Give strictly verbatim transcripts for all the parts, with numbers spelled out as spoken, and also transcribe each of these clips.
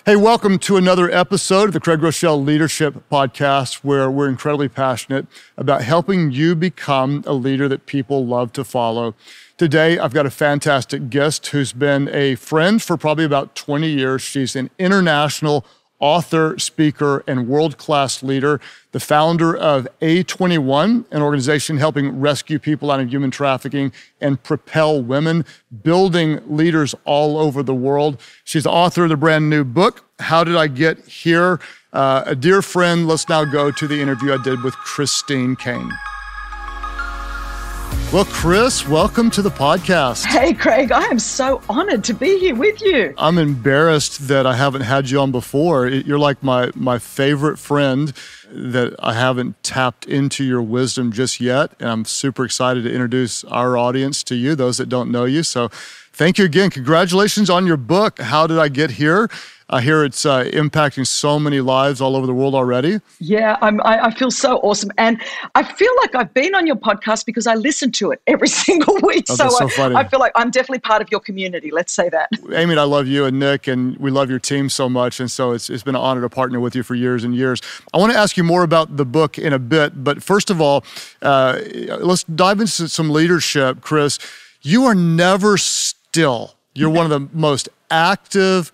Hey, welcome to another episode of the Craig Groeschel Leadership Podcast, where we're incredibly passionate about helping you become a leader that people love to follow. Today, I've got a fantastic guest who's been a friend for probably about twenty years. She's an international author, speaker, and world-class leader, the founder of A twenty-one, an organization helping rescue people out of human trafficking and propel women, building leaders all over the world. She's the author of the brand new book, How Did I Get Here? Uh, a dear friend. Let's now go to the interview I did with Christine Caine. Well, Chris, welcome to the podcast. Hey, Craig, I am so honored to be here with you. I'm embarrassed that I haven't had you on before. You're like my, my favorite friend that I haven't tapped into your wisdom just yet. And I'm super excited to introduce our audience to you, those that don't know you. So thank you again. Congratulations on your book, How Did I Get Here? I hear it's uh, impacting so many lives all over the world already. Yeah, I'm, I, I feel so awesome. And I feel like I've been on your podcast because I listen to it every single week. Oh, so that's so I, funny. I feel like I'm definitely part of your community. Let's say that. Amy and I love you and Nick, and we love your team so much. And so it's, it's been an honor to partner with you for years and years. I want to ask you more about the book in a bit. But first of all, uh, let's dive into some leadership. Chris, you are never still. You're one of the most active,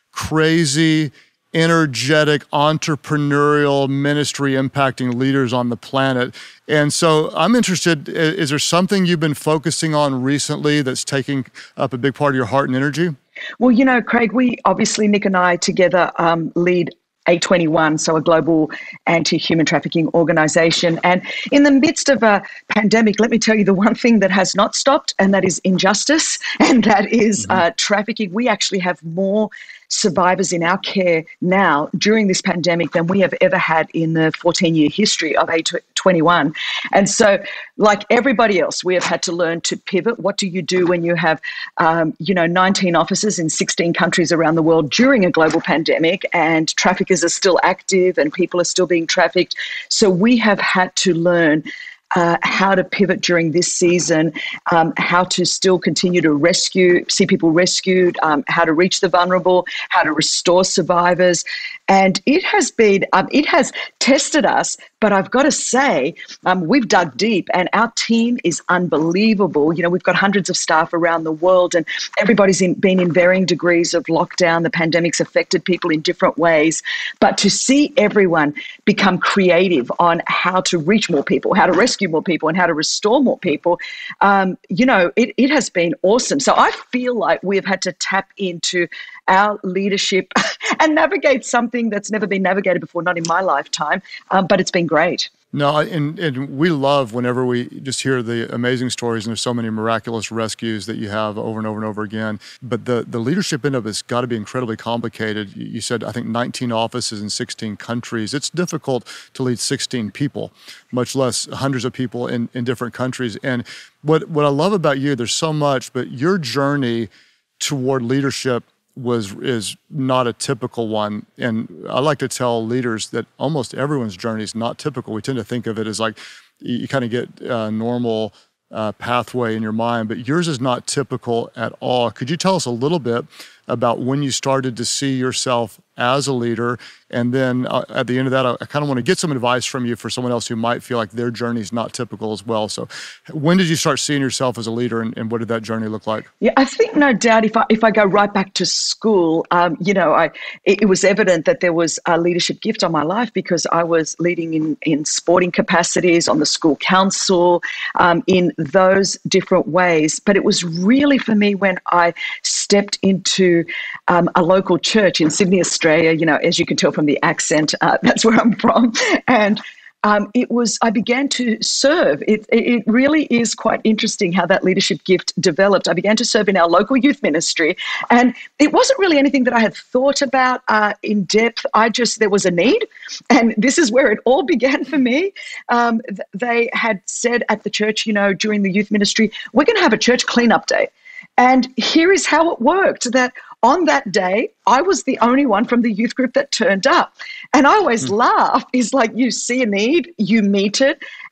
crazy, energetic, entrepreneurial, ministry impacting leaders on the planet. And so I'm interested, is there something you've been focusing on recently that's taking up a big part of your heart and energy? Well, you know, Craig, we obviously, Nick and I together um, lead A twenty-one, so a global anti-human trafficking organization. And in the midst of a pandemic, let me tell you the one thing that has not stopped, and that is injustice, and that is mm-hmm. uh, trafficking. We actually have more survivors in our care now during this pandemic than we have ever had in the fourteen-year history of A twenty-one. And so, like everybody else, we have had to learn to pivot. What do you do when you have, um, you know, nineteen offices in sixteen countries around the world during a global pandemic, and traffickers are still active and people are still being trafficked? So we have had to learn Uh, how to pivot during this season, um, how to still continue to rescue, see people rescued, um, how to reach the vulnerable, how to restore survivors. And it has been, um, it has tested us, but I've got to say, um, we've dug deep and our team is unbelievable. You know, we've got hundreds of staff around the world and everybody's in, been in varying degrees of lockdown. The pandemic's affected people in different ways, but to see everyone become creative on how to reach more people, how to rescue more people and how to restore more people, um, you know, it, it has been awesome. So I feel like we've had to tap into our leadership and navigate something that's never been navigated before, not in my lifetime, um, but it's been great. No, and, and we love whenever we just hear the amazing stories, and there's so many miraculous rescues that you have over and over and over again. But the, the leadership end of it's got to be incredibly complicated. You said, I think, nineteen offices in sixteen countries. It's difficult to lead sixteen people, much less hundreds of people in, in different countries. And what, what I love about you, there's so much, but your journey toward leadership was is not a typical one. And I like to tell leaders that almost everyone's journey is not typical. We tend to think of it as like you, you kind of get a normal uh, pathway in your mind, but yours is not typical at all. Could you tell us a little bit about when you started to see yourself as a leader? And then uh, at the end of that, I, I kind of want to get some advice from you for someone else who might feel like their journey is not typical as well. So when did you start seeing yourself as a leader, and, and what did that journey look like? Yeah, I think no doubt if I if I go right back to school, um, you know, I it, it was evident that there was a leadership gift on my life because I was leading in, in sporting capacities, on the school council, um, in those different ways. But it was really for me when I stepped into um, a local church in Sydney, Australia. You know, as you can tell from the accent, uh, that's where I'm from. And um, it was, I began to serve. It, it really is quite interesting how that leadership gift developed. I began to serve in our local youth ministry, and it wasn't really anything that I had thought about uh, in depth. I just, there was a need, and this is where it all began for me. Um, th- they had said at the church, you know, during the youth ministry, we're going to have a church cleanup day. And here is how it worked, that on that day, I was the only one from the youth group that turned up. And I always mm. laugh, is like you see a need, you meet it,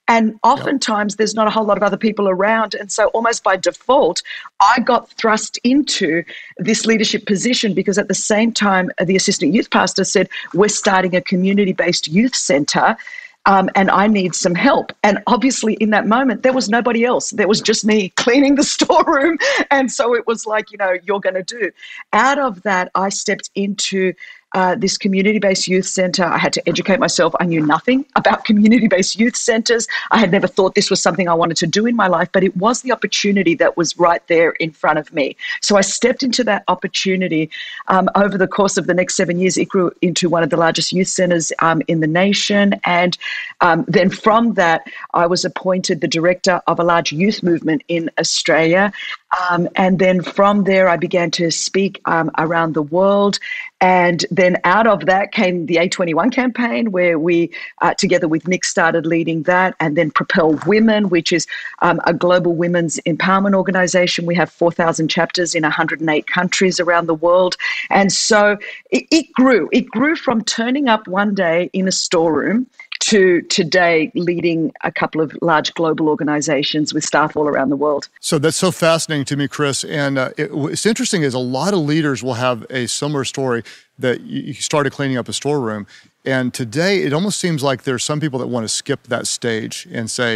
And oftentimes there's not a whole lot of other people around. And so almost by default, I got thrust into this leadership position because at the same time, the assistant youth pastor said, we're starting a community-based youth center. Um, and I need some help. And obviously in that moment, there was nobody else. There was just me cleaning the storeroom. And so it was like, you know, you're going to do. Out of that, I stepped into uh, this community-based youth center. I had to educate myself. I knew nothing about community-based youth centers. I had never thought this was something I wanted to do in my life, but it was the opportunity that was right there in front of me. So I stepped into that opportunity. Um, over the course of the next seven years, it grew into one of the largest youth centers um, in the nation. And um, then from that, I was appointed the director of a large youth movement in Australia. Um, and then from there, I began to speak um, around the world. And then out of that came the A twenty-one campaign, where we, uh, together with Nick, started leading that. And then Propel Women, which is um, a global women's empowerment organization. We have four thousand chapters in one hundred eight countries around the world. And so it, it grew. It grew from turning up one day in a storeroom to today leading a couple of large global organizations with staff all around the world. So that's so fascinating to me, Chris. And uh, it, it's interesting is a lot of leaders will have a similar story that you started cleaning up a storeroom. And today it almost seems like there's some people that want to skip that stage and say,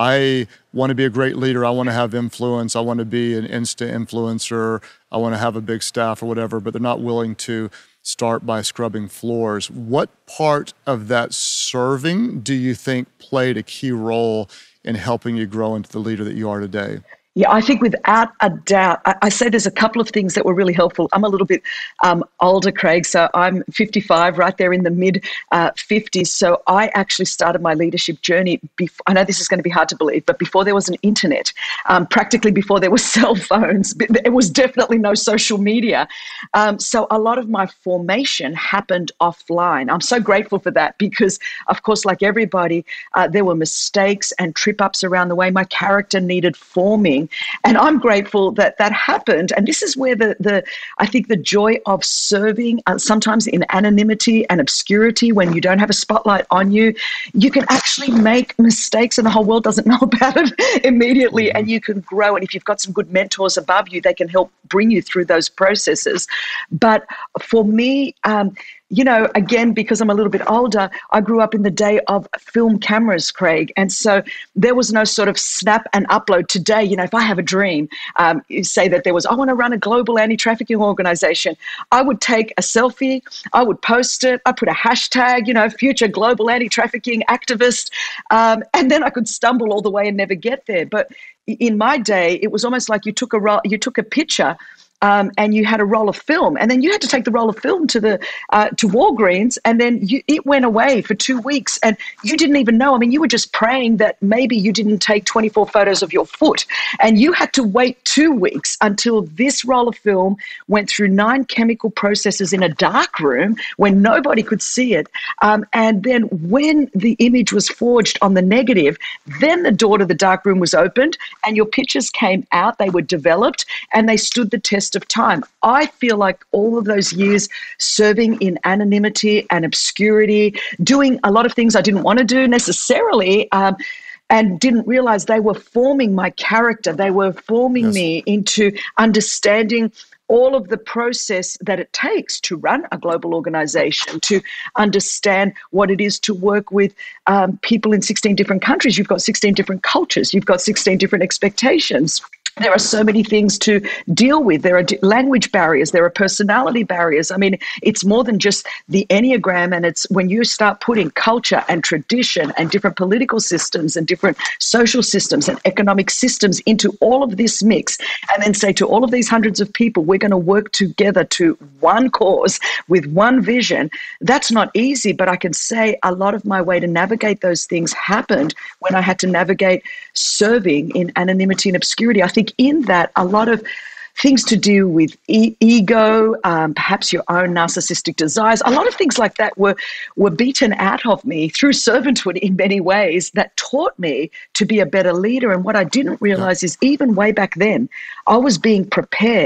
I want to be a great leader. I want to have influence. I want to be an Insta influencer. I want to have a big staff or whatever, but they're not willing to start by scrubbing floors. What part of that serving do you think played a key role in helping you grow into the leader that you are today? Yeah, I think without a doubt, I, I say there's a couple of things that were really helpful. I'm a little bit um, older, Craig, so I'm fifty-five, right there in the mid uh, fifties. So I actually started my leadership journey before, I know this is going to be hard to believe, but before there was an internet, um, practically before there were cell phones, there was definitely no social media. Um, so a lot of my formation happened offline. I'm so grateful for that because, of course, like everybody, uh, there were mistakes and trip-ups around the way. My character needed forming. And I'm grateful that that happened. And this is where the, the I think the joy of serving, uh, sometimes in anonymity and obscurity, when you don't have a spotlight on you, you can actually make mistakes and the whole world doesn't know about it immediately. And you can grow. And if you've got some good mentors above you, they can help bring you through those processes. But for me, um, you know, again, because I'm a little bit older, I grew up in the day of film cameras, Craig. And so there was no sort of snap and upload. Today, you know, if I have a dream, um, you say that there was, I want to run a global anti-trafficking organization, I would take a selfie, I would post it, I put a hashtag, you know, future global anti-trafficking activist, um, and then I could stumble all the way and never get there. But in my day, it was almost like you took a ro- you took a picture Um, and you had a roll of film, and then you had to take the roll of film to the uh, to Walgreens, and then you, it went away for two weeks, and you didn't even know. I mean, you were just praying that maybe you didn't take twenty-four photos of your foot, and you had to wait two weeks until this roll of film went through nine chemical processes in a dark room when nobody could see it, um, and then when the image was forged on the negative, then the door to the dark room was opened, and your pictures came out. They were developed, and they stood the test of time. I feel like all of those years serving in anonymity and obscurity, doing a lot of things I didn't want to do necessarily, um, and didn't realize they were forming my character. They were forming yes. me into understanding all of the process that it takes to run a global organization, to understand what it is to work with um, people in sixteen different countries. You've got sixteen different cultures. You've got sixteen different expectations. There are so many things to deal with. There are language barriers. There are personality barriers. I mean, it's more than just the Enneagram. And it's when you start putting culture and tradition and different political systems and different social systems and economic systems into all of this mix, and then say to all of these hundreds of people, we're going to work together to one cause with one vision. That's not easy, but I can say a lot of my way to navigate those things happened when I had to navigate serving in anonymity and obscurity. I think in that, a lot of things to do with e- ego, um, perhaps your own narcissistic desires, a lot of things like that were, were beaten out of me through servanthood in many ways that taught me to be a better leader. And what I didn't realize is even way back then, I was being prepared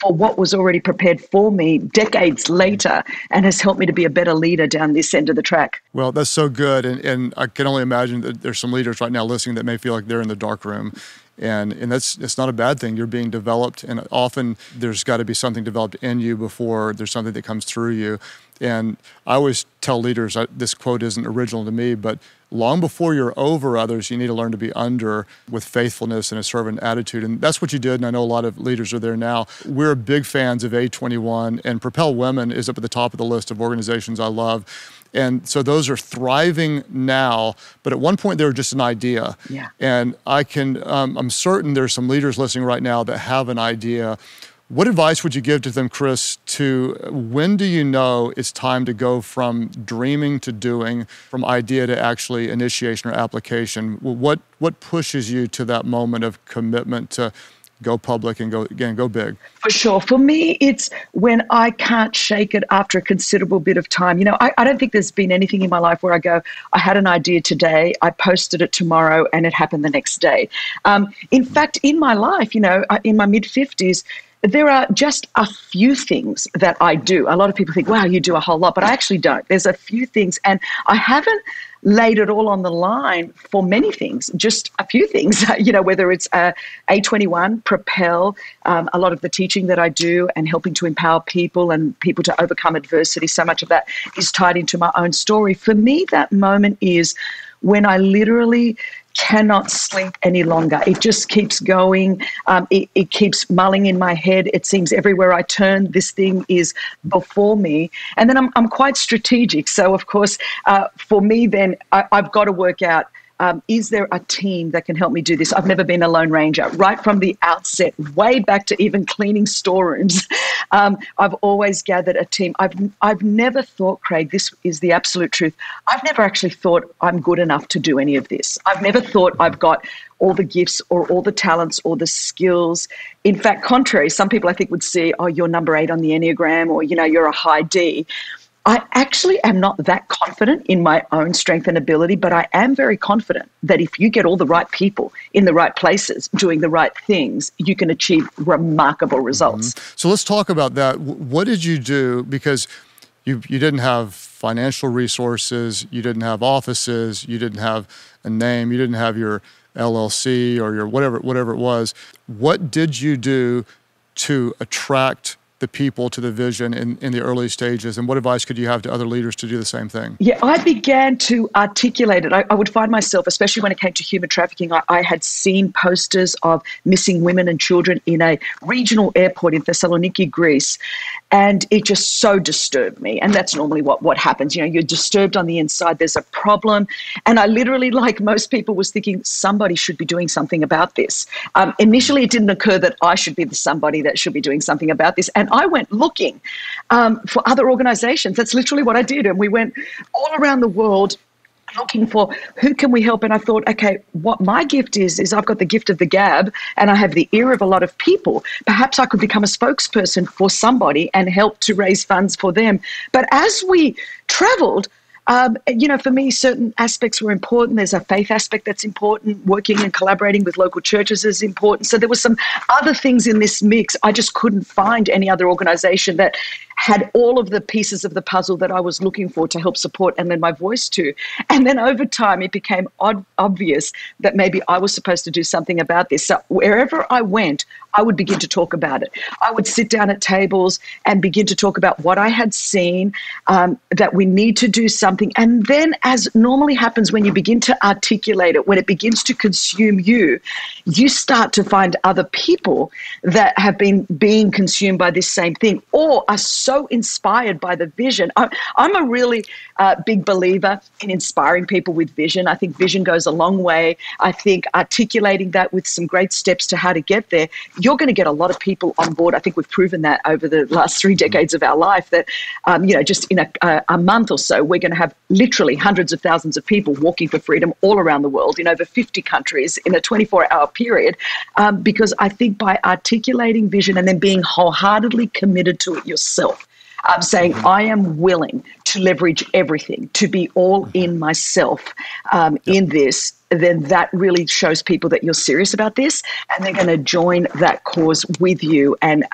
for what was already prepared for me decades later and has helped me to be a better leader down this end of the track. Well, that's so good. And, and I can only imagine that there's some leaders right now listening that may feel like they're in the dark room. And and that's it's not a bad thing. You're being developed, and often there's got to be something developed in you before there's something that comes through you. And I always tell leaders, I, this quote isn't original to me, but long before you're over others, you need to learn to be under with faithfulness and a servant attitude. And that's what you did, and I know a lot of leaders are there now. We're big fans of A twenty-one, and Propel Women is up at the top of the list of organizations I love. And so those are thriving now, but at one point they were just an idea. Yeah. And I can, um, I'm certain there's some leaders listening right now that have an idea. What advice would you give to them, Chris, to when do you know it's time to go from dreaming to doing, from idea to actually initiation or application? What what pushes you to that moment of commitment to go public and go, again, go big? For sure. For me, it's when I can't shake it after a considerable bit of time. You know, I, I don't think there's been anything in my life where I go, I had an idea today, I posted it tomorrow, and it happened the next day. Um, in fact, in my life, you know, in my mid-fifties, there are just a few things that I do. A lot of people think, wow, you do a whole lot, but I actually don't. There's a few things, and I haven't laid it all on the line for many things, just a few things, you know, whether it's uh, A twenty-one, Propel, um, a lot of the teaching that I do and helping to empower people and people to overcome adversity. So much of that is tied into my own story. For me, that moment is when I literally cannot sleep any longer. It just keeps going. Um, it, it keeps mulling in my head. It seems everywhere I turn, this thing is before me. And then I'm, I'm quite strategic. So, of course, uh, for me, then I, I've got to work out, Um, is there a team that can help me do this? I've never been a lone ranger. Right from the outset, way back to even cleaning storerooms, um, I've always gathered a team. I've I've never thought, Craig, this is the absolute truth, I've never actually thought I'm good enough to do any of this. I've never thought I've got all the gifts or all the talents or the skills. In fact, contrary, some people I think would say, oh, you're number eight on the Enneagram, or, you know, you're a high D. I actually am not that confident in my own strength and ability, but I am very confident that if you get all the right people in the right places doing the right things, you can achieve remarkable results. Mm-hmm. So let's talk about that. What did you do? Because you you didn't have financial resources, you didn't have offices, you didn't have a name, you didn't have your L L C or your whatever whatever it was. What did you do to attract the people to the vision in, in the early stages? And what advice could you have to other leaders to do the same thing? Yeah, I began to articulate it. I, I would find myself, especially when it came to human trafficking, I, I had seen posters of missing women and children in a regional airport in Thessaloniki, Greece. And it just so disturbed me. And that's normally what, what happens. You know, you're disturbed on the inside. There's a problem. And I literally, like most people, was thinking somebody should be doing something about this. Um, initially, it didn't occur that I should be the somebody that should be doing something about this. And I went looking um, for other organizations. That's literally what I did. And we went all around the world looking for who can we help. And I thought, okay, what my gift is, is I've got the gift of the gab and I have the ear of a lot of people. Perhaps I could become a spokesperson for somebody and help to raise funds for them. But as we traveled, Um, you know, for me, certain aspects were important. There's a faith aspect that's important. Working and collaborating with local churches is important. So there were some other things in this mix. I just couldn't find any other organization that had all of the pieces of the puzzle that I was looking for to help support and lend my voice to. And then over time, it became odd, obvious that maybe I was supposed to do something about this. So wherever I went, I would begin to talk about it. I would sit down at tables and begin to talk about what I had seen, um, that we need to do something. And then, as normally happens when you begin to articulate it, when it begins to consume you, you start to find other people that have been being consumed by this same thing or are so inspired by the vision. I, I'm a really uh, big believer in inspiring people with vision. I think vision goes a long way. I think articulating that with some great steps to how to get there, you're going to get a lot of people on board. I think we've proven that over the last three decades of our life that, um, you know, just in a, a, a month or so, we're going to have literally hundreds of thousands of people walking for freedom all around the world in over fifty countries in a twenty-four hour period. Um, because I think by articulating vision and then being wholeheartedly committed to it yourself, um, saying, I am willing to leverage everything, to be all in myself um, yep. in this, then that really shows people that you're serious about this and they're going to join that cause with you and uh,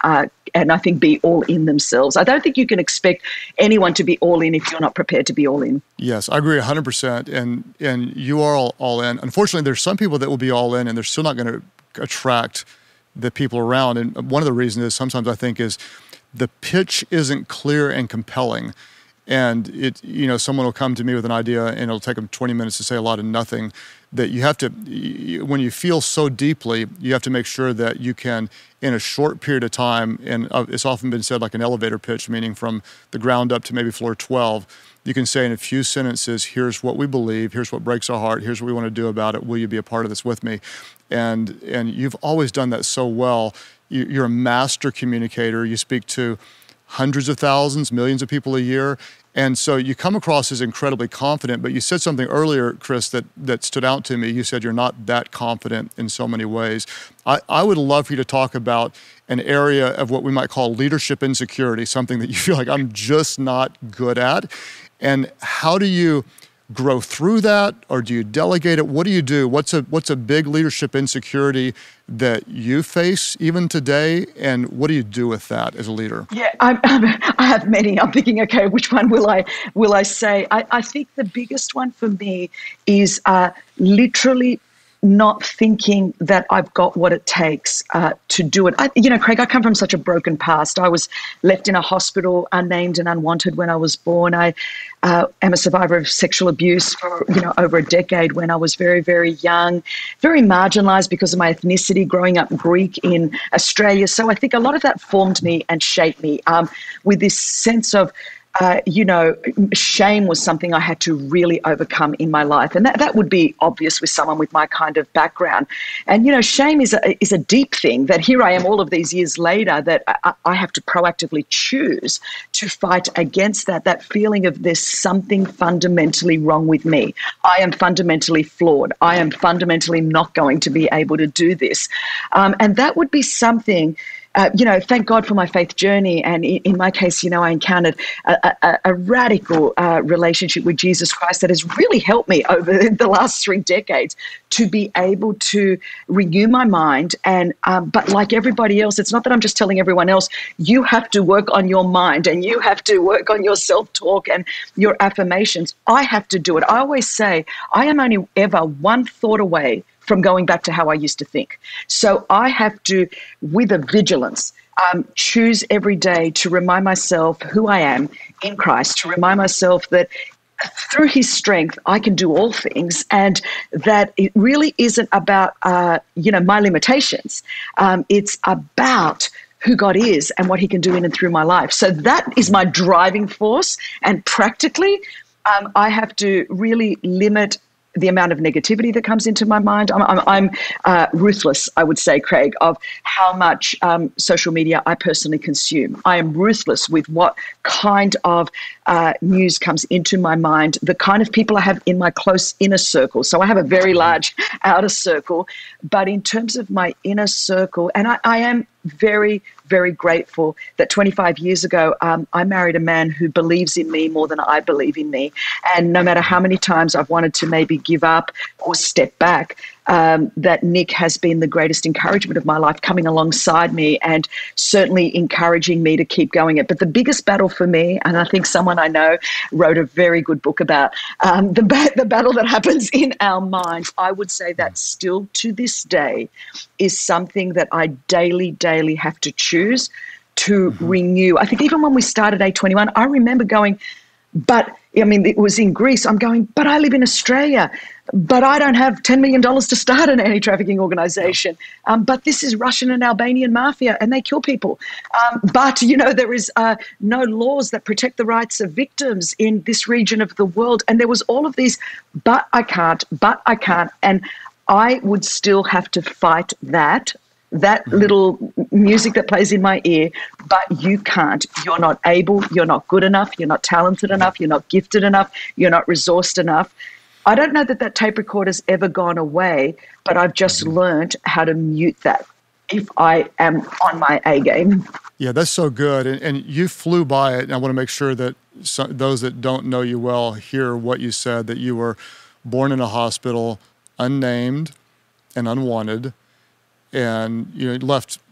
and I think be all in themselves. I don't think you can expect anyone to be all in if you're not prepared to be all in. Yes, I agree one hundred percent. And and you are all, all in. Unfortunately, there's some people that will be all in and they're still not going to attract the people around. And one of the reasons is sometimes I think is the pitch isn't clear and compelling. And it, you know, someone will come to me with an idea and it'll take them twenty minutes to say a lot of nothing. That you have to, when you feel so deeply, you have to make sure that you can, in a short period of time, and it's often been said like an elevator pitch, meaning from the ground up to maybe floor twelve, you can say in a few sentences, here's what we believe, here's what breaks our heart, here's what we want to do about it, will you be a part of this with me? And and you've always done that so well. You're a master communicator. You speak to hundreds of thousands, millions of people a year. And so you come across as incredibly confident, but you said something earlier, Chris, that, that stood out to me. You said you're not that confident in so many ways. I, I would love for you to talk about an area of what we might call leadership insecurity, something that you feel like I'm just not good at. And how do you grow through that, or do you delegate it? What do you do? What's a what's a big leadership insecurity that you face even today, and what do you do with that as a leader? Yeah, I, I have many. I'm thinking, okay, which one will I will I say? I, I think the biggest one for me is uh, literally not thinking that I've got what it takes uh, to do it. I, you know, Craig, I come from such a broken past. I was left in a hospital unnamed and unwanted when I was born. I uh, am a survivor of sexual abuse for, you know, over a decade when I was very, very young, very marginalized because of my ethnicity, growing up Greek in Australia. So I think a lot of that formed me and shaped me um, with this sense of Uh, you know, shame was something I had to really overcome in my life. And that, that would be obvious with someone with my kind of background. And, you know, shame is a, is a deep thing that here I am all of these years later that I, I have to proactively choose to fight against that, that feeling of there's something fundamentally wrong with me. I am fundamentally flawed. I am fundamentally not going to be able to do this. Um, and that would be something. Uh, you know, thank God for my faith journey. And in, in my case, you know, I encountered a, a, a radical uh, relationship with Jesus Christ that has really helped me over the last three decades to be able to renew my mind. And um, but like everybody else, it's not that I'm just telling everyone else, you have to work on your mind and you have to work on your self-talk and your affirmations. I have to do it. I always say I am only ever one thought away from going back to how I used to think. So I have to, with a vigilance, um, choose every day to remind myself who I am in Christ, to remind myself that through his strength, I can do all things, and that it really isn't about, uh, you know, my limitations. Um, it's about who God is and what he can do in and through my life. So that is my driving force. And practically, um, I have to really limit the amount of negativity that comes into my mind. I'm, I'm, I'm uh, ruthless, I would say, Craig, of how much um, social media I personally consume. I am ruthless with what kind of uh, news comes into my mind, the kind of people I have in my close inner circle. So I have a very large outer circle, but in terms of my inner circle, and I, I am very, very grateful that twenty-five years ago, um, I married a man who believes in me more than I believe in me. And no matter how many times I've wanted to maybe give up or step back, um, that Nick has been the greatest encouragement of my life, coming alongside me and certainly encouraging me to keep going it. But the biggest battle for me, and I think someone I know wrote a very good book about, um, the, ba- the battle that happens in our minds, I would say that still to this day is something that I daily, daily have to choose to mm-hmm. renew. I think even when we started A twenty-one, I remember going, but I mean, it was in Greece. I'm going, but I live in Australia, but I don't have ten million dollars to start an anti-trafficking organization. No. Um, but this is Russian and Albanian mafia and they kill people. Um, but, you know, there is uh, no laws that protect the rights of victims in this region of the world. And there was all of these, but I can't, but I can't. And I would still have to fight that. that little music that plays in my ear, but you can't. You're not able, you're not good enough, you're not talented enough, you're not gifted enough, you're not resourced enough. I don't know that that tape recorder's ever gone away, but I've just learned how to mute that if I am on my A game. Yeah, that's so good. And, and you flew by it, and I want to make sure that some, those that don't know you well hear what you said, that you were born in a hospital, unnamed and unwanted, and you know, left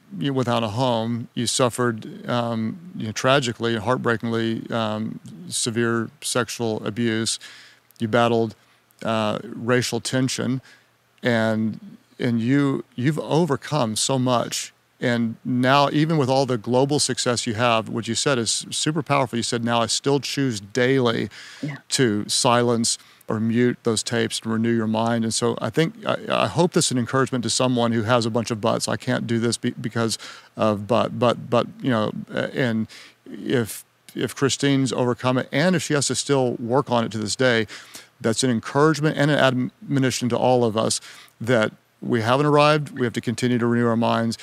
you know, without a home. You suffered um, you know, tragically, heartbreakingly um, severe sexual abuse. You battled uh, racial tension, and and you you've overcome so much. And now, even with all the global success you have, what you said is super powerful. You said, now I still choose daily yeah. to silence or mute those tapes to renew your mind. And so I think, I, I hope this is an encouragement to someone who has a bunch of buts. I can't do this be, because of but, but, but, you know, and if, if Christine's overcome it, and if she has to still work on it to this day, that's an encouragement and an admonition to all of us that we haven't arrived. We have to continue to renew our minds.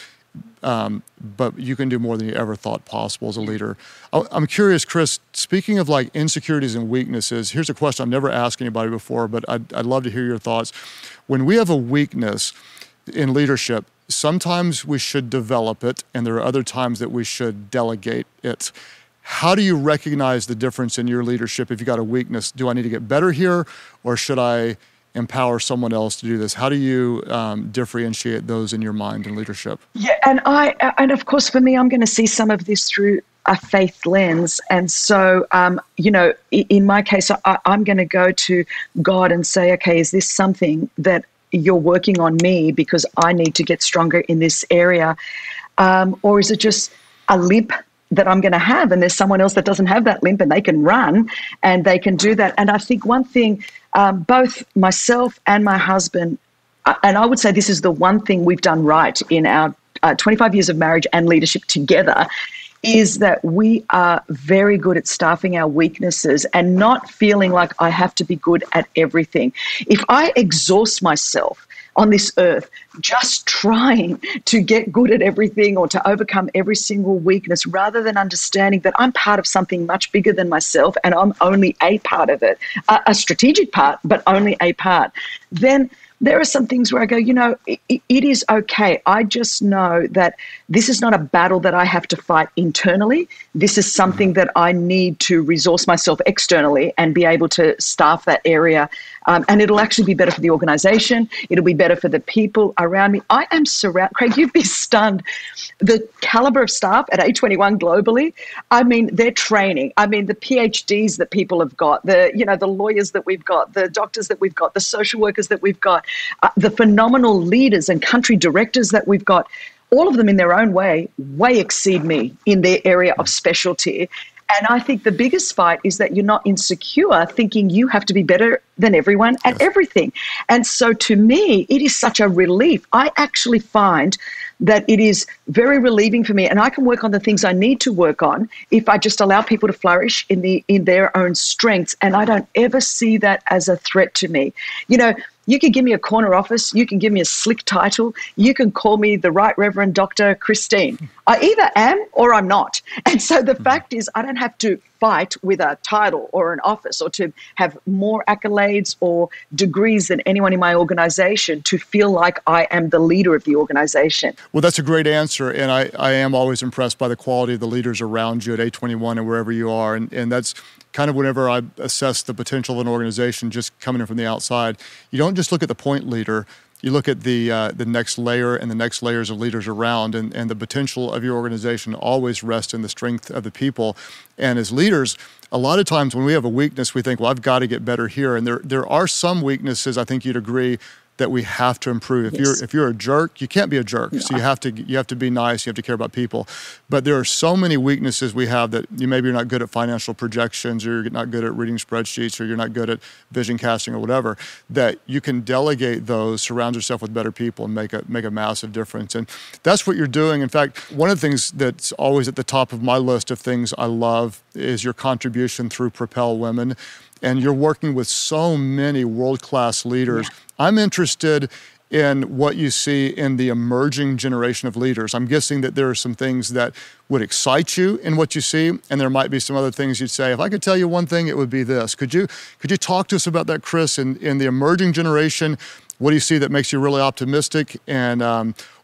Um, but you can do more than you ever thought possible as a leader. I'm curious, Chris, speaking of like insecurities and weaknesses, here's a question I've never asked anybody before, but I'd, I'd love to hear your thoughts. When we have a weakness in leadership, sometimes we should develop it, and there are other times that we should delegate it. How do you recognize the difference in your leadership if you got a weakness? Do I need to get better here, or should I empower someone else to do this? How do you um, differentiate those in your mind in leadership? Yeah, and I, and of course, for me, I'm going to see some of this through a faith lens. And so, um, you know, in my case, I, I'm going to go to God and say, okay, is this something that you're working on me because I need to get stronger in this area? Um, or is it just a limp that I'm going to have, and there's someone else that doesn't have that limp and they can run and they can do that? And I think one thing, um, both myself and my husband, uh, and I would say this is the one thing we've done right in our uh, twenty-five years of marriage and leadership together, is that we are very good at staffing our weaknesses and not feeling like I have to be good at everything. If I exhaust myself on this earth just trying to get good at everything or to overcome every single weakness, rather than understanding that I'm part of something much bigger than myself and I'm only a part of it, a, a strategic part, but only a part, then there are some things where I go, you know, it, it is okay. I just know that this is not a battle that I have to fight internally. This is something that I need to resource myself externally and be able to staff that area. Um, and it'll actually be better for the organization. It'll be better for the people around me. I am surrounded, Craig, you'd be stunned. The caliber of staff at A twenty-one globally, I mean, they're training. I mean, the PhDs that people have got, the, you know, the lawyers that we've got, the doctors that we've got, the social workers that we've got, uh, the phenomenal leaders and country directors that we've got, all of them in their own way, way exceed me in their area of specialty. And I think the biggest fight is that you're not insecure, thinking you have to be better than everyone at yes. everything. And so to me, it is such a relief. I actually find that it is very relieving for me, and I can work on the things I need to work on if I just allow people to flourish in the in their own strengths. And I don't ever see that as a threat to me. You know, you can give me a corner office, you can give me a slick title, you can call me the Right Reverend Doctor Christine. I either am or I'm not. And so the mm-hmm. fact is, I don't have to fight with a title or an office or to have more accolades or degrees than anyone in my organization to feel like I am the leader of the organization. Well, that's a great answer. And I, I am always impressed by the quality of the leaders around you at A twenty-one and wherever you are. And, and that's kind of whenever I assess the potential of an organization just coming in from the outside, you don't just look at the point leader. You look at the uh, the next layer and the next layers of leaders around, and, and the potential of your organization always rests in the strength of the people. And as leaders, a lot of times when we have a weakness, we think, well, I've got to get better here. And there there are some weaknesses, I think you'd agree, that we have to improve. If yes. you're if you're a jerk, you can't be a jerk. No. So you have to you have to be nice. You have to care about people. But there are so many weaknesses we have that you maybe you're not good at financial projections, or you're not good at reading spreadsheets, or you're not good at vision casting, or whatever. That you can delegate those, surround yourself with better people, and make a make a massive difference. And that's what you're doing. In fact, one of the things that's always at the top of my list of things I love is your contribution through Propel Women. And you're working with so many world-class leaders. Yeah. I'm interested in what you see in the emerging generation of leaders. I'm guessing that there are some things that would excite you in what you see, and there might be some other things you'd say, if I could tell you one thing, it would be this. Could you could you talk to us about that, Chris, in, in the emerging generation? What do you see that makes you really optimistic? And um,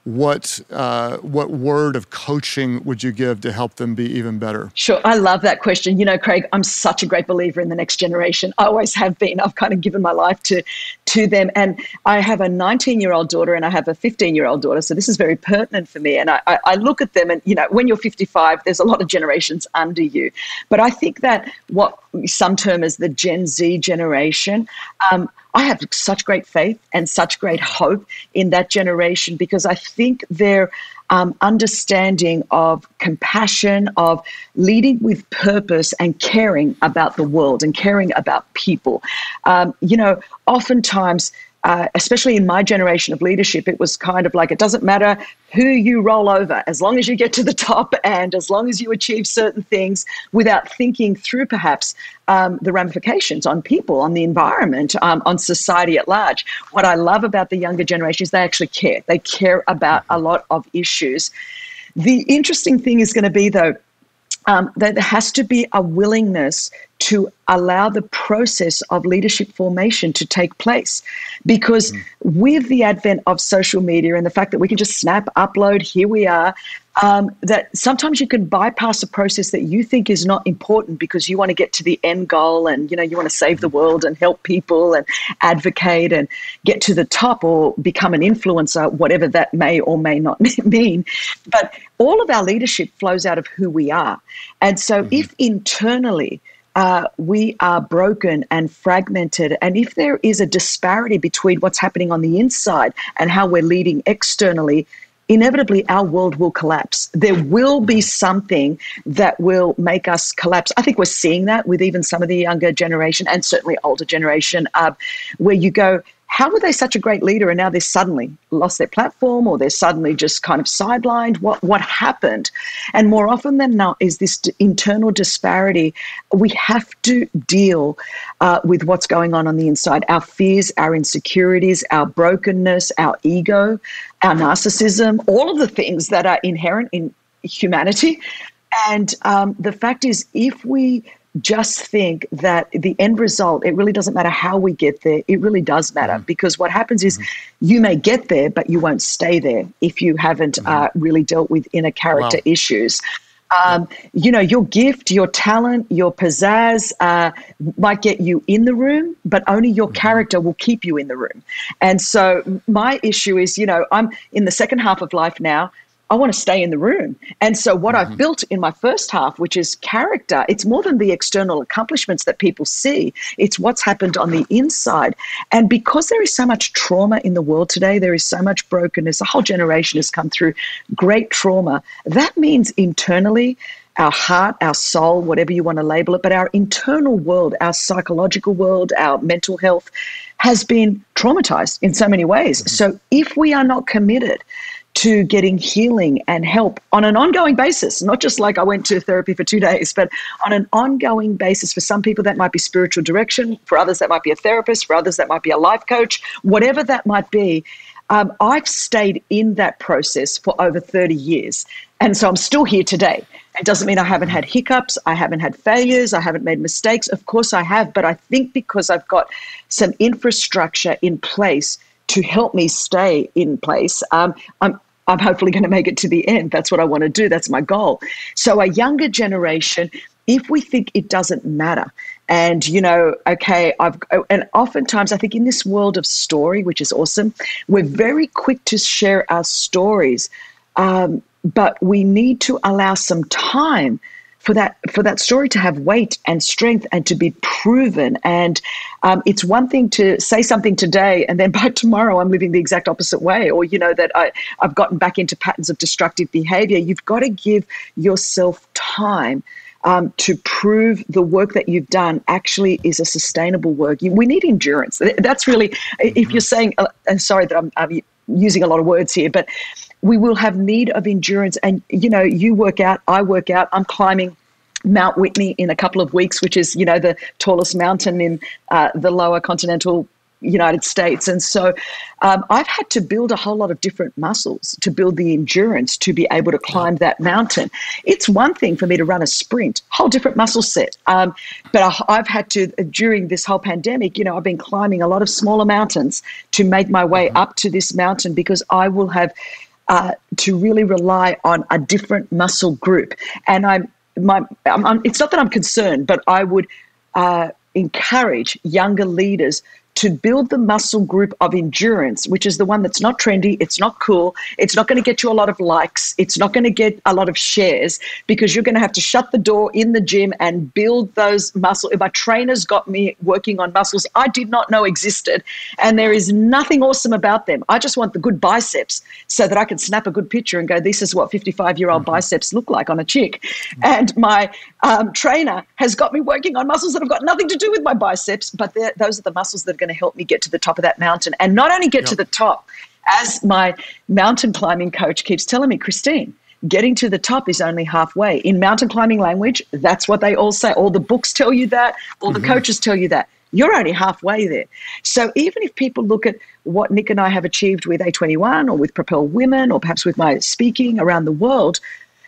what uh, what word of coaching would you give to help them be even better? Sure. I love that question. You know, Craig, I'm such a great believer in the next generation. I always have been. I've kind of given my life to to them. And I have a nineteen-year-old daughter and I have a fifteen-year-old daughter. So this is very pertinent for me. And I, I, I look at them and, you know, when you're fifty-five, there's a lot of generations under you. But I think that what some term as the Gen Z generation, um, I have such great faith and such great hope in that generation because I think their um, understanding of compassion, of leading with purpose and caring about the world and caring about people. Um, you know, oftentimes, Uh, especially in my generation of leadership, it was kind of like, it doesn't matter who you roll over, as long as you get to the top and as long as you achieve certain things without thinking through perhaps um, the ramifications on people, on the environment, um, on society at large. What I love about the younger generation is they actually care. They care about a lot of issues. The interesting thing is going to be, though, Um, that there has to be a willingness to allow the process of leadership formation to take place. Because mm. with the advent of social media and the fact that we can just snap, upload, here we are, um, that sometimes you can bypass a process that you think is not important because you want to get to the end goal and, you know, you want to save the world and help people and advocate and get to the top or become an influencer, whatever that may or may not mean. But all of our leadership flows out of who we are. And so mm-hmm. if internally uh, we are broken and fragmented, and if there is a disparity between what's happening on the inside and how we're leading externally, inevitably our world will collapse. There will be something that will make us collapse. I think we're seeing that with even some of the younger generation and certainly older generation, uh, where you go, how were they such a great leader and now they're suddenly lost their platform or they're suddenly just kind of sidelined? What what happened? And more often than not is this d- internal disparity. We have to deal uh, with what's going on on the inside, our fears, our insecurities, our brokenness, our ego, our narcissism, all of the things that are inherent in humanity. And um, the fact is, if we just think that the end result, it really doesn't matter how we get there. It really does matter mm-hmm. because what happens is mm-hmm. you may get there, but you won't stay there if you haven't mm-hmm. uh, really dealt with inner character wow. issues. Um, yeah. You know, your gift, your talent, your pizzazz uh, might get you in the room, but only your mm-hmm. character will keep you in the room. And so my issue is, you know, I'm in the second half of life now. I want to stay in the room. And so what mm-hmm. I've built in my first half, which is character, it's more than the external accomplishments that people see. It's what's happened on the inside. And because there is so much trauma in the world today, there is so much brokenness, a whole generation has come through great trauma. That means internally, our heart, our soul, whatever you want to label it, but our internal world, our psychological world, our mental health has been traumatized in so many ways. Mm-hmm. So if we are not committed to getting healing and help on an ongoing basis, not just like I went to therapy for two days, but on an ongoing basis. For some people, that might be spiritual direction. For others, that might be a therapist. For others, that might be a life coach, whatever that might be. Um, I've stayed in that process for over thirty years. And so I'm still here today. It doesn't mean I haven't had hiccups. I haven't had failures. I haven't made mistakes. Of course I have. But I think because I've got some infrastructure in place to help me stay in place, um, I'm I'm hopefully going to make it to the end. That's what I want to do. That's my goal. So a younger generation, if we think it doesn't matter, and, you know, okay, I've, and oftentimes I think in this world of story, which is awesome, we're very quick to share our stories, um, but we need to allow some time for that for that story to have weight and strength and to be proven. And um, it's one thing to say something today and then by tomorrow I'm living the exact opposite way, or, you know, that I, I've gotten back into patterns of destructive behavior. You've got to give yourself time um, to prove the work that you've done actually is a sustainable work. You, we need endurance. That's really, mm-hmm. if you're saying, uh, and sorry that I'm, I'm using a lot of words here, but we will have need of endurance. And, you know, you work out, I work out, I'm climbing Mount Whitney in a couple of weeks, which is, you know, the tallest mountain in uh, the lower continental United States. And so um, I've had to build a whole lot of different muscles to build the endurance to be able to climb that mountain. It's one thing for me to run a sprint, whole different muscle set. Um, but I, I've had to, during this whole pandemic, you know, I've been climbing a lot of smaller mountains to make my way up to this mountain, because I will have uh, to really rely on a different muscle group. And I'm, my, I'm, I'm, it's not that I'm concerned, but I would uh, encourage younger leaders to build the muscle group of endurance, which is the one that's not trendy, it's not cool, it's not going to get you a lot of likes, it's not going to get a lot of shares, because you're going to have to shut the door in the gym and build those muscles. My trainers got me working on muscles I did not know existed, and there is nothing awesome about them. I just want the good biceps so that I can snap a good picture and go, this is what fifty-five-year-old mm-hmm. biceps look like on a chick. Mm-hmm. And my um, trainer has got me working on muscles that have got nothing to do with my biceps, but those are the muscles that are going to help me get to the top of that mountain, and not only get yep. to the top, as my mountain climbing coach keeps telling me, Christine, getting to the top is only halfway. In mountain climbing language, that's what they all say. All the books tell you that, all mm-hmm. the coaches tell you that. You're only halfway there. So even if people look at what Nick and I have achieved with A twenty-one or with Propel Women or perhaps with my speaking around the world,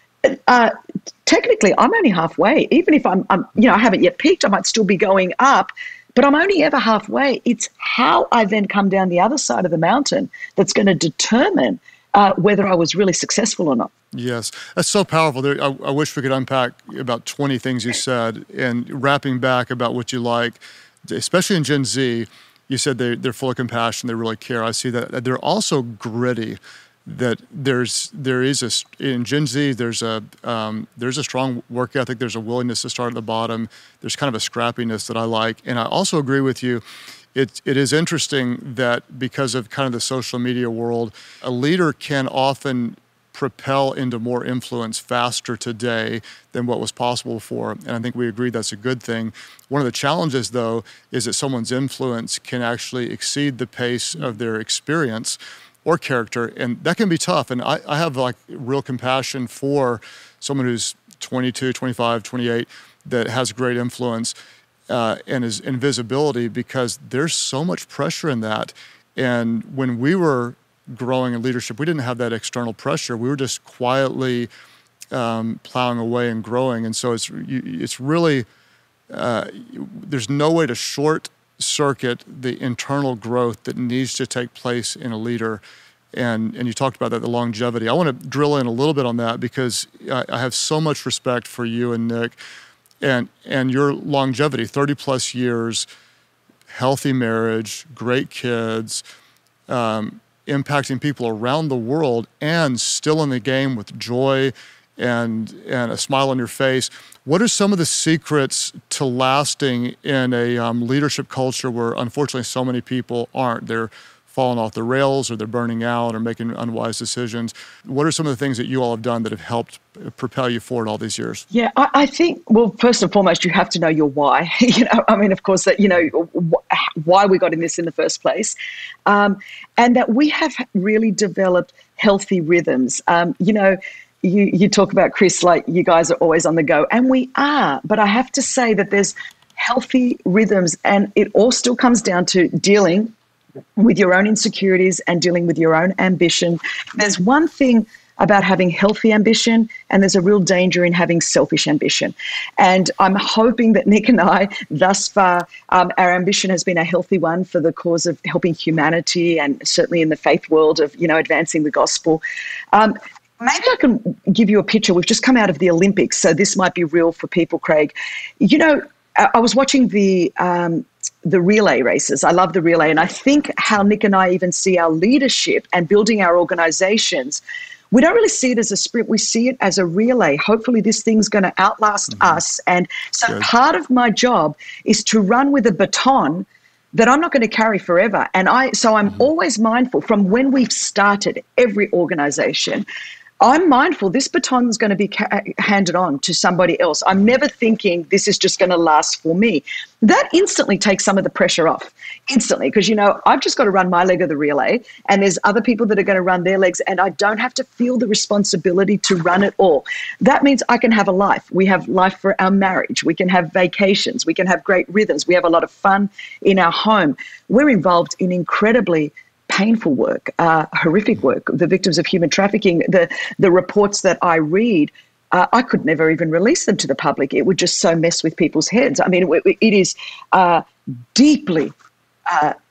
uh, technically I'm only halfway. Even if I'm, I'm, you know, I haven't yet peaked, I might still be going up, but I'm only ever halfway. It's how I then come down the other side of the mountain that's going to determine uh, whether I was really successful or not. Yes, that's so powerful. There, I, I wish we could unpack about twenty things you said, and wrapping back about what you like, especially in Gen Z. You said they, they're full of compassion, they really care. I see that they're also gritty. That there's there is a in Gen Z there's a um, there's a strong work ethic. There's a willingness to start at the bottom. There's kind of a scrappiness that I like, and I also agree with you. It it is interesting that because of kind of the social media world, a leader can often propel into more influence faster today than what was possible before, and I think we agree that's a good thing. One of the challenges, though, is that someone's influence can actually exceed the pace of their experience or character, and that can be tough. And I, I have like real compassion for someone who's twenty-two, twenty-five, twenty-eight that has great influence uh, and is in visibility, because there's so much pressure in that. And when we were growing in leadership, we didn't have that external pressure. We were just quietly um, plowing away and growing. And so it's it's really, uh, there's no way to short circuit the internal growth that needs to take place in a leader. And and you talked about that, the longevity. I want to drill in a little bit on that, because I, I have so much respect for you and Nick and and your longevity, thirty plus years, healthy marriage, great kids, um, impacting people around the world, and still in the game with joy and and a smile on your face. What are some of the secrets to lasting in a um, leadership culture where unfortunately so many people aren't? They're falling off the rails, or they're burning out, or making unwise decisions. What are some of the things that you all have done that have helped propel you forward all these years? Yeah, I, I think, well, first and foremost, you have to know your why. you know, I mean, of course, that, you know, wh- why we got in this in the first place. Um, and that we have really developed healthy rhythms. Um, you know, You you talk about, Chris, like you guys are always on the go, and we are. But I have to say that there's healthy rhythms, and it all still comes down to dealing with your own insecurities and dealing with your own ambition. There's one thing about having healthy ambition, and there's a real danger in having selfish ambition. And I'm hoping that Nick and I, thus far, um, our ambition has been a healthy one for the cause of helping humanity, and certainly in the faith world of, you know, advancing the gospel. Um, Maybe I can give you a picture. We've just come out of the Olympics, so this might be real for people, Craig. You know, I was watching the um, the relay races. I love the relay, and I think how Nick and I even see our leadership and building our organizations, we don't really see it as a sprint. We see it as a relay. Hopefully this thing's going to outlast mm-hmm. us. And so Good. Part of my job is to run with a baton that I'm not going to carry forever. And I so I'm mm-hmm. always mindful from when we've started every organization. I'm mindful this baton is going to be ca- handed on to somebody else. I'm never thinking this is just going to last for me. That instantly takes some of the pressure off, instantly, because, you know, I've just got to run my leg of the relay, and there's other people that are going to run their legs, and I don't have to feel the responsibility to run it all. That means I can have a life. We have life for our marriage. We can have vacations. We can have great rhythms. We have a lot of fun in our home. We're involved in incredibly painful work, uh, horrific work, the victims of human trafficking, the the reports that I read, uh, I could never even release them to the public. It would just so mess with people's heads. I mean, it, it is uh, deeply uh,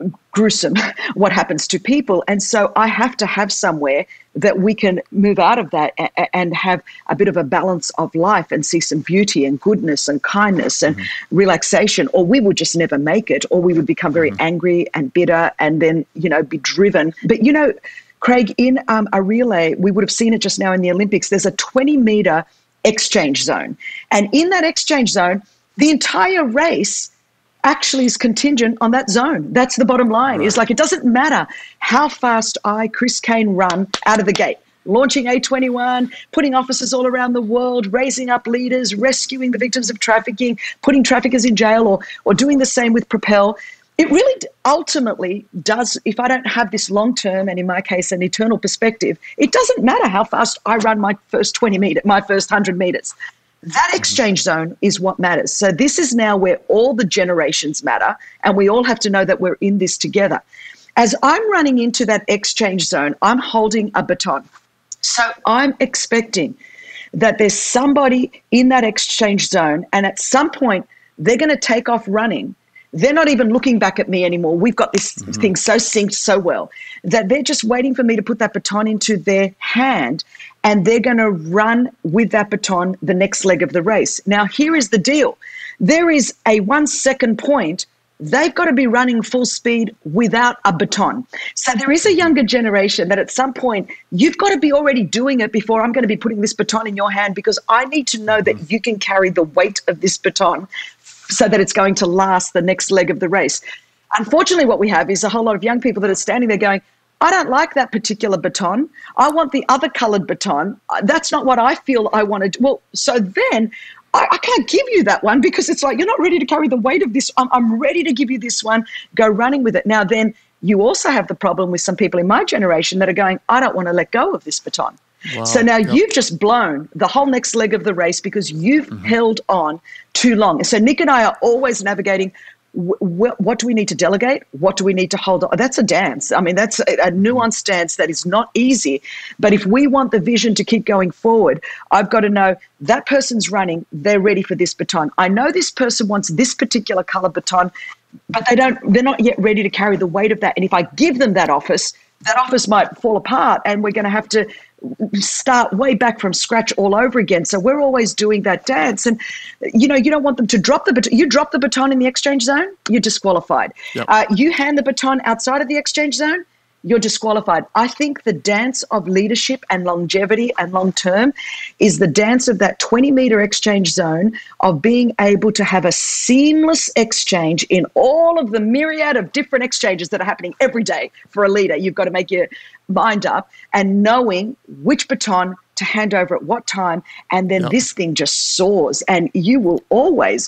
gruesome what happens to people. And so I have to have somewhere that we can move out of that a- and have a bit of a balance of life and see some beauty and goodness and kindness and mm-hmm. relaxation, or we would just never make it, or we would become very mm-hmm. angry and bitter and then, you know, be driven. But, you know, Craig, in um, a relay, we would have seen it just now in the Olympics, there's a twenty meter exchange zone. And in that exchange zone, the entire race actually is contingent on that zone. That's the bottom line. Right. It's like, it doesn't matter how fast I, Chris Kane, run out of the gate, launching A twenty-one, putting officers all around the world, raising up leaders, rescuing the victims of trafficking, putting traffickers in jail, or or doing the same with Propel. It really ultimately does, if I don't have this long-term, and in my case, an eternal perspective, it doesn't matter how fast I run my first twenty meters, my first one hundred meters. That exchange zone is what matters. So this is now where all the generations matter, and we all have to know that we're in this together. As I'm running into that exchange zone, I'm holding a baton. So I'm expecting that there's somebody in that exchange zone, and at some point, they're going to take off running. They're not even looking back at me anymore. We've got this mm-hmm. thing so synced so well that they're just waiting for me to put that baton into their hand, and they're going to run with that baton the next leg of the race. Now, here is the deal. There is a one second point. They've got to be running full speed without a baton. So there is a younger generation that at some point, you've got to be already doing it before I'm going to be putting this baton in your hand, because I need to know that you can carry the weight of this baton so that it's going to last the next leg of the race. Unfortunately, what we have is a whole lot of young people that are standing there going, I don't like that particular baton. I want the other colored baton. That's not what I feel I want to do. Well, so then I, I can't give you that one, because it's like, you're not ready to carry the weight of this. I'm, I'm ready to give you this one. Go running with it. Now, then you also have the problem with some people in my generation that are going, I don't want to let go of this baton. Wow. So now yep. you've just blown the whole next leg of the race because you've mm-hmm. held on too long. So Nick and I are always navigating, wh- wh- what do we need to delegate? What do we need to hold on? That's a dance. I mean, that's a, a nuanced dance that is not easy. But if we want the vision to keep going forward, I've got to know that person's running, they're ready for this baton. I know this person wants this particular color baton, but they don't, they're not yet ready to carry the weight of that. And if I give them that office, that office might fall apart, and we're going to have to start way back from scratch all over again. So we're always doing that dance. And, you know, you don't want them to drop the baton. You drop the baton in the exchange zone, you're disqualified. Yep. Uh, you hand the baton outside of the exchange zone, you're disqualified. I think the dance of leadership and longevity and long-term is the dance of that twenty meter exchange zone, of being able to have a seamless exchange in all of the myriad of different exchanges that are happening every day. For a leader, you've got to make your mind up, and knowing which baton to hand over at what time. And then yep. this thing just soars, and you will always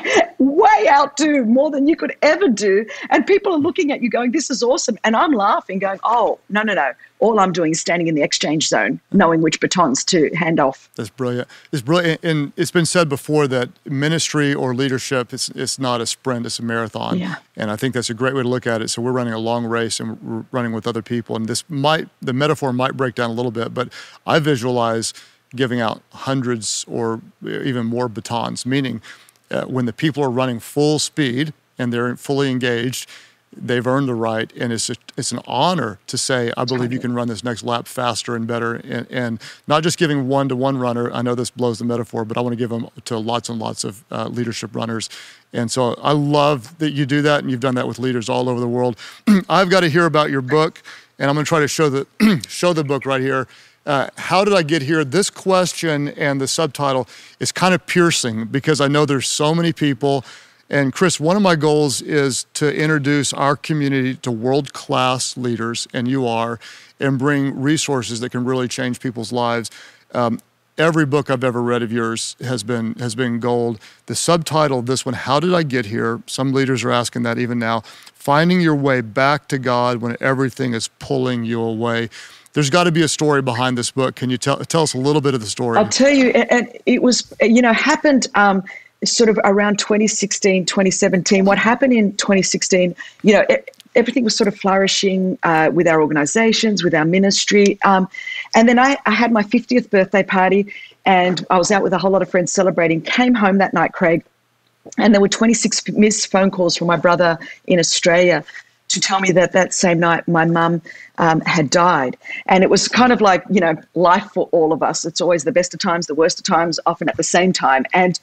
way outdo more than you could ever do. And people are looking at you going, this is awesome. And I'm laughing going, oh, no, no, no. All I'm doing is standing in the exchange zone, knowing which batons to hand off. That's brilliant. It's brilliant. And it's been said before that ministry or leadership, it's, it's not a sprint, it's a marathon. Yeah. And I think that's a great way to look at it. So we're running a long race, and we're running with other people. And this might, the metaphor might break down a little bit, but I visualize giving out hundreds or even more batons, meaning Uh, when the people are running full speed and they're fully engaged, they've earned the right, and it's a, it's an honor to say, I believe you can run this next lap faster and better, and, and not just giving one-to-one runner. I know this blows the metaphor, but I want to give them to lots and lots of uh, leadership runners. And so I love that you do that, and you've done that with leaders all over the world. I've got to hear about your book, and I'm going to try to show the show the book right here. Uh, how did I get here? This question and the subtitle is kind of piercing, because I know there's so many people. And Chris, one of my goals is to introduce our community to world-class leaders, and you are, and bring resources that can really change people's lives. Um, every book I've ever read of yours has been has been gold. The subtitle of this one, How Did I Get Here? Some leaders are asking that even now. Finding your way back to God when everything is pulling you away. There's got to be a story behind this book. Can you tell tell us a little bit of the story? I'll tell you, and it was, you know, happened um, sort of around twenty sixteen, twenty seventeen. What happened in twenty sixteen, you know, it, everything was sort of flourishing uh, with our organizations, with our ministry. Um, and then I, I had my fiftieth birthday party, and I was out with a whole lot of friends celebrating, came home that night, Craig, and there were twenty-six missed phone calls from my brother in Australia, to tell me that that same night my mum um, had died. And it was kind of like, you know, life for all of us. It's always the best of times, the worst of times, often at the same time. And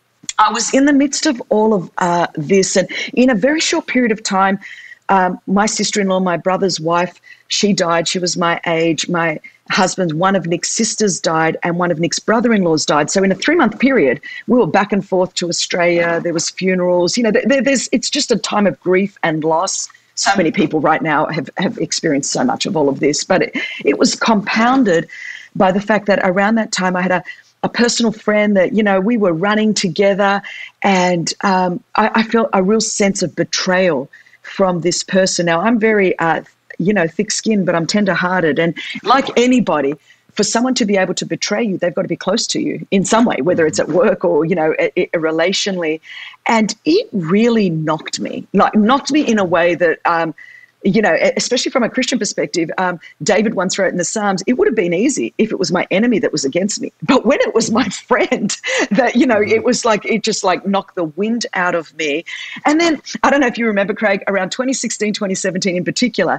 I was in the midst of all of uh, this. And in a very short period of time, um, my sister-in-law, my brother's wife, she died. She was my age. My husband, one of Nick's sisters died, and one of Nick's brother-in-laws died. So in a three-month period, we were back and forth to Australia. There was funerals. You know, there, there's it's just a time of grief and loss. So many people right now have, have experienced so much of all of this. But it, it was compounded by the fact that around that time I had a, a personal friend that, you know, we were running together, and um, I, I felt a real sense of betrayal from this person. Now, I'm very, uh, you know, thick-skinned, but I'm tender-hearted. And like anybody, for someone to be able to betray you, they've got to be close to you in some way, whether it's at work or, you know, a, a relationally. And it really knocked me, like knocked me in a way that, um, you know, especially from a Christian perspective, um, David once wrote in the Psalms, it would have been easy if it was my enemy that was against me. But when it was my friend, that, you know, it was like, it just like knocked the wind out of me. And then, I don't know if you remember, Craig, around twenty sixteen, twenty seventeen in particular,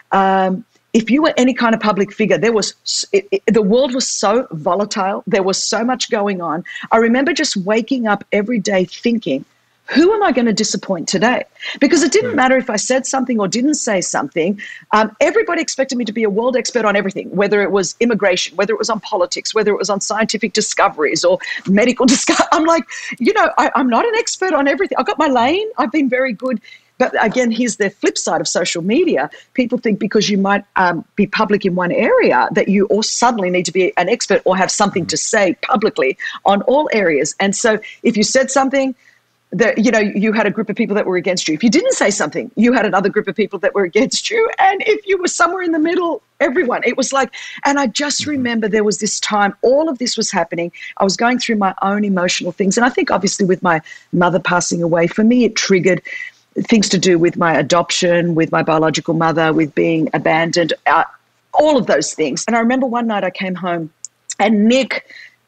um, if you were any kind of public figure, there was it, it, the world was so volatile. There was so much going on. I remember just waking up every day thinking, who am I going to disappoint today? Because it didn't matter if I said something or didn't say something. Um, everybody expected me to be a world expert on everything, whether it was immigration, whether it was on politics, whether it was on scientific discoveries or medical discoveries. I'm like, you know, I, I'm not an expert on everything. I've got my lane. I've been very good. But again, here's the flip side of social media. People think because you might um, be public in one area that you all suddenly need to be an expert or have something to say publicly on all areas. And so if you said something, that, you know, you had a group of people that were against you. If you didn't say something, you had another group of people that were against you. And if you were somewhere in the middle, everyone, it was like, and I just remember there was this time, all of this was happening. I was going through my own emotional things. And I think obviously with my mother passing away, for me, it triggered things to do with my adoption, with my biological mother, with being abandoned, uh, all of those things. And I remember one night I came home and Nick,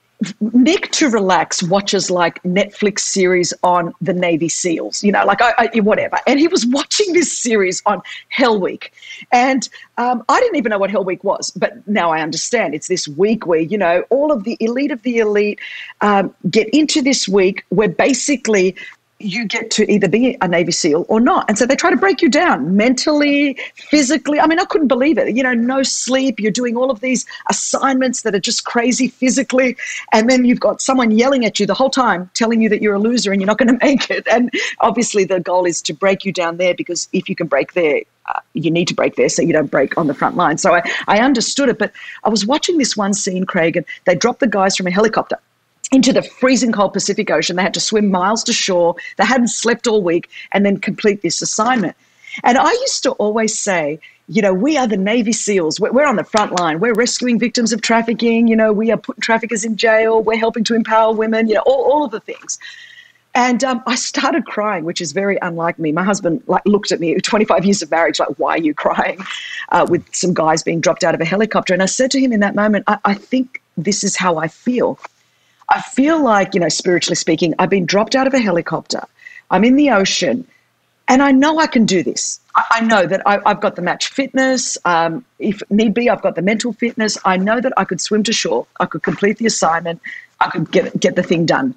Nick to relax watches like Netflix series on the Navy SEALs, you know, like I, I whatever. And he was watching this series on Hell Week. And um, I didn't even know what Hell Week was, but now I understand. It's this week where, you know, all of the elite of the elite um, get into this week where basically you get to either be a Navy SEAL or not. And so they try to break you down mentally, physically. I mean, I couldn't believe it. You know, no sleep. You're doing all of these assignments that are just crazy physically. And then you've got someone yelling at you the whole time, telling you that you're a loser and you're not going to make it. And obviously the goal is to break you down there, because if you can break there, uh, you need to break there so you don't break on the front line. So I, I understood it. But I was watching this one scene, Craig, and they dropped the guys from a helicopter into the freezing cold Pacific Ocean. They had to swim miles to shore. They hadn't slept all week and then complete this assignment. And I used to always say, you know, we are the Navy SEALs. We're, we're on the front line. We're rescuing victims of trafficking. You know, we are putting traffickers in jail. We're helping to empower women, you know, all, all of the things. And um, I started crying, which is very unlike me. My husband like looked at me, twenty-five years of marriage, like, why are you crying? Uh, with some guys being dropped out of a helicopter. And I said to him in that moment, I, I think this is how I feel. I feel like, you know, spiritually speaking, I've been dropped out of a helicopter. I'm in the ocean, and I know I can do this. I, I know that I, I've got the match fitness. Um, if need be, I've got the mental fitness. I know that I could swim to shore. I could complete the assignment. I could get get the thing done.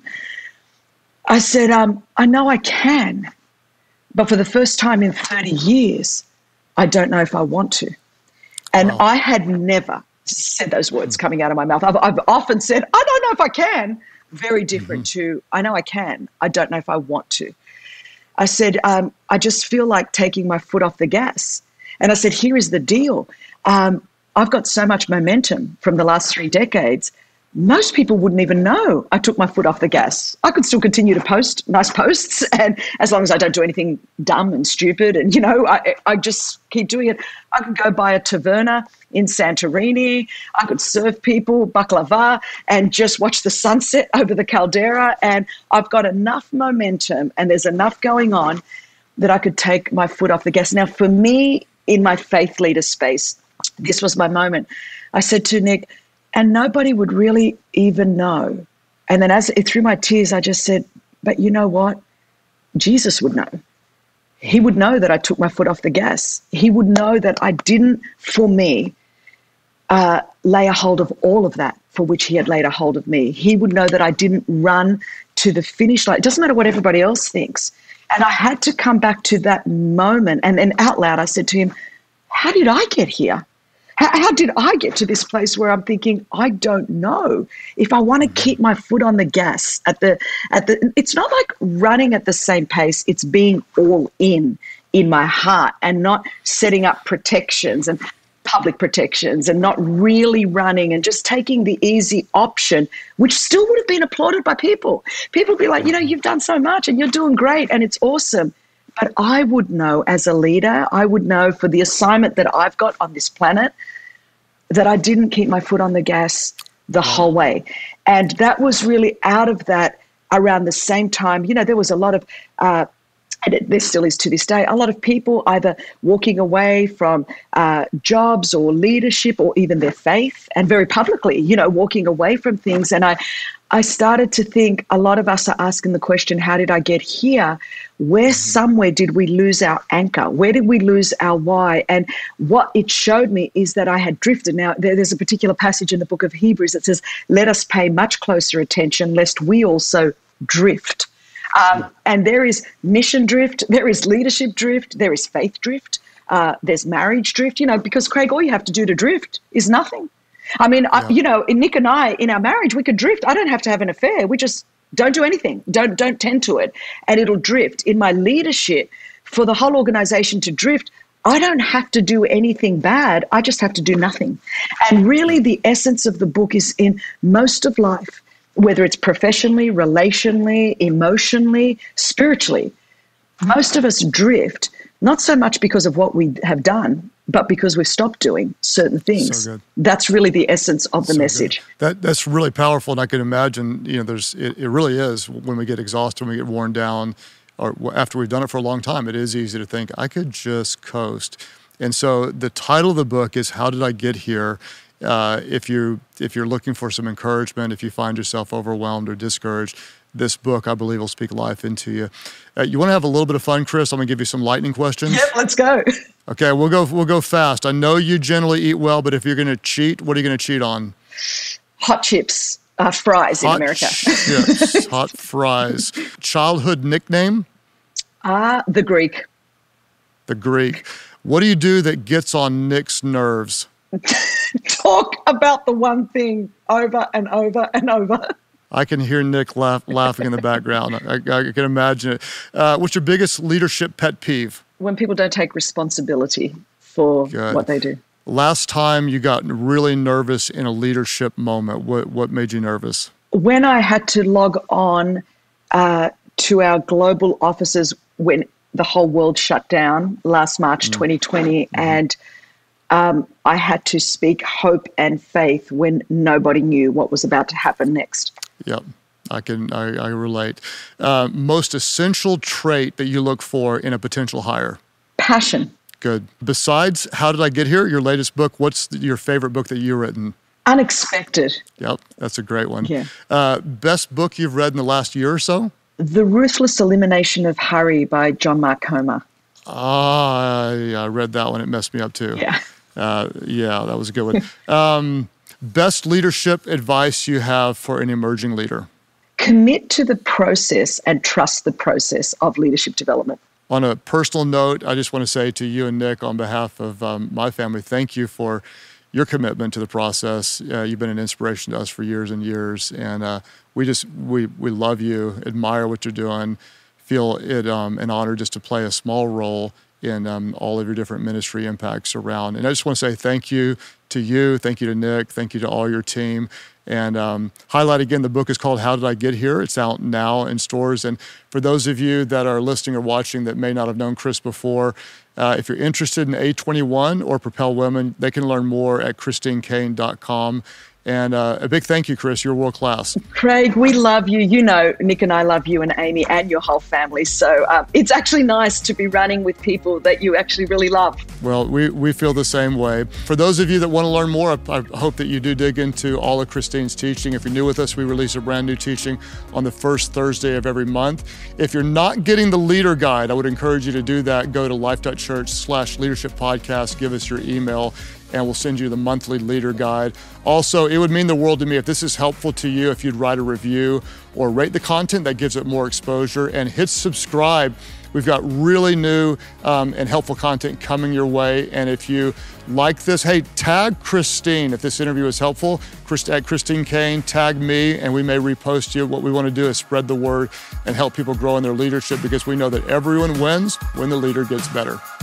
I said, um, I know I can, but for the first time in thirty years, I don't know if I want to. And wow. I had never said those words coming out of my mouth. I've, I've often said, I don't know if I can. Very different mm-hmm. to, I know I can. I don't know if I want to. I said, um, I just feel like taking my foot off the gas. And I said, here is the deal. Um, I've got so much momentum from the last three decades. Most people wouldn't even know I took my foot off the gas. I could still continue to post nice posts, and as long as I don't do anything dumb and stupid, and, you know, I, I just keep doing it. I could go buy a taverna in Santorini. I could serve people baklava and just watch the sunset over the caldera. And I've got enough momentum and there's enough going on that I could take my foot off the gas. Now, for me, in my faith leader space, this was my moment. I said to Nick, and nobody would really even know. And then as through my tears, I just said, but you know what? Jesus would know. he would know that I took my foot off the gas. He would know that I didn't, for me, uh, lay a hold of all of that for which he had laid a hold of me. He would know that I didn't run to the finish line. It doesn't matter what everybody else thinks. And I had to come back to that moment. And then out loud, I said to him, how did I get here? How, how did I get to this place where I'm thinking, I don't know if I want to keep my foot on the gas at the, at the, it's not like running at the same pace. It's being all in, in my heart, and not setting up protections and public protections, and not really running and just taking the easy option, which still would have been applauded by people. People would be like, you know, you've done so much and you're doing great and it's awesome. But I would know as a leader, I would know for the assignment that I've got on this planet, that I didn't keep my foot on the gas the whole way. And that was really out of that around the same time. You know, there was a lot of, uh, and it, there still is to this day, a lot of people either walking away from uh, jobs or leadership or even their faith, and very publicly, you know, walking away from things. And I, I started to think a lot of us are asking the question, how did I get here? Where somewhere did we lose our anchor? Where did we lose our why? And what it showed me is that I had drifted. Now, there, there's a particular passage in the book of Hebrews that says, let us pay much closer attention lest we also drift. Um, and there is mission drift, there is leadership drift, there is faith drift, uh, there's marriage drift, you know, because Craig, all you have to do to drift is nothing. I mean, yeah. I, you know, in Nick and I, in our marriage, we could drift. I don't have to have an affair. We just don't do anything. Don't don't tend to it, and it'll drift. In my leadership, for the whole organization to drift, I don't have to do anything bad. I just have to do nothing. And really, the essence of the book is in most of life, whether it's professionally, relationally, emotionally, spiritually. Most of us drift, not so much because of what we have done, but because we've stopped doing certain things. So good. That's really the essence of the so message. Good. That that's really powerful, and I can imagine, you know, there's it, it really is when we get exhausted, when we get worn down, or after we've done it for a long time, it is easy to think, I could just coast. And so the title of the book is How Did I Get Here? Uh, if you if you're looking for some encouragement, if you find yourself overwhelmed or discouraged, this book, I believe, will speak life into you. Uh, you want to have a little bit of fun, Chris? I'm going to give you some lightning questions. Yep, let's go. Okay, we'll go. We'll go fast. I know you generally eat well, but if you're going to cheat, what are you going to cheat on? Hot chips, uh, fries hot in America. Chips, hot fries. Childhood nickname? Ah, uh, the Greek. The Greek. What do you do that gets on Nick's nerves? Talk about the one thing over and over and over. I can hear Nick laugh, laughing in the background. I, I can imagine it. Uh, what's your biggest leadership pet peeve? When people don't take responsibility for Good. What they do. Last time you got really nervous in a leadership moment, what, what made you nervous? When I had to log on uh, to our global offices when the whole world shut down last March mm. twenty twenty, mm. and um, I had to speak hope and faith when nobody knew what was about to happen next. Yep, I can I, I relate. Uh, most essential trait that you look for in a potential hire? Passion. Good. Besides How Did I Get Here, your latest book, what's your favorite book that you've written? Unexpected. Yep, that's a great one. Yeah. Uh, best book you've read in the last year or so? The Ruthless Elimination of Hurry by John Mark Comer. Ah, yeah, I read that one. It messed me up too. Yeah. Uh, yeah, that was a good one. um, best leadership advice you have for an emerging leader? Commit to the process and trust the process of leadership development. On a personal note, I just want to say to you and Nick, on behalf of um, my family, thank you for your commitment to the process. Uh, you've been an inspiration to us for years and years, and uh, we just we we love you, admire what you're doing, feel it um, an honor just to play a small role in um, all of your different ministry impacts around. And I just want to say thank you to you, thank you to Nick, thank you to all your team. And um, highlight again, the book is called How Did I Get Here? It's out now in stores. And for those of you that are listening or watching that may not have known Chris before, uh, if you're interested in A twenty-one or Propel Women, they can learn more at christine caine dot com. And uh, a big thank you, Chris. You're world class. Craig, we love you. You know, Nick and I love you and Amy and your whole family. So um, it's actually nice to be running with people that you actually really love. Well, we, we feel the same way. For those of you that want to learn more, I, I hope that you do dig into all of Christine's teaching. If you're new with us, we release a brand new teaching on the first Thursday of every month. If you're not getting the leader guide, I would encourage you to do that. Go to life.church slash leadership podcast. Give us your email, and we'll send you the monthly leader guide. Also, it would mean the world to me if this is helpful to you, if you'd write a review or rate the content. That gives it more exposure, and hit subscribe. We've got really new um, and helpful content coming your way. And if you like this, hey, tag Christine. If this interview is helpful, Christ, at Christine Caine, tag me, and we may repost you. What we want to do is spread the word and help people grow in their leadership, because we know that everyone wins when the leader gets better.